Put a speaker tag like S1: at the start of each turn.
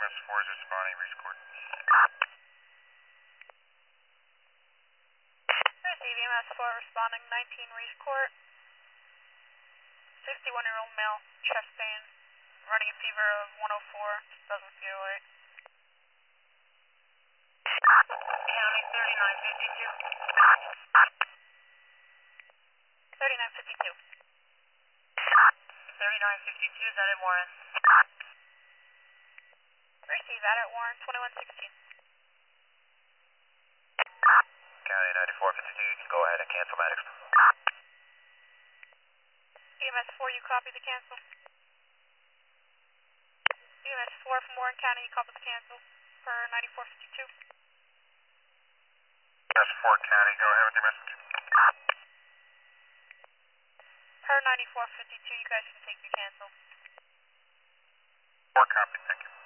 S1: EMS 4 is responding, reach court.
S2: Receive EMS 4 responding, 19 Reese Court. 61-year-old male, chest pain, running a fever of 104, doesn't feel right.
S3: County 3952.
S2: 3952.
S3: 3952, is that at Warren?
S2: Receive that at Warren, 2116.
S1: County 9452, you can go ahead and cancel medics.
S2: EMS 4, you copy the cancel. EMS 4 from Warren County, you copy the cancel for 9452.
S1: EMS 4 County, go ahead with your message.
S2: Per 9452, you guys can take your cancel.
S1: 4 copy, thank you.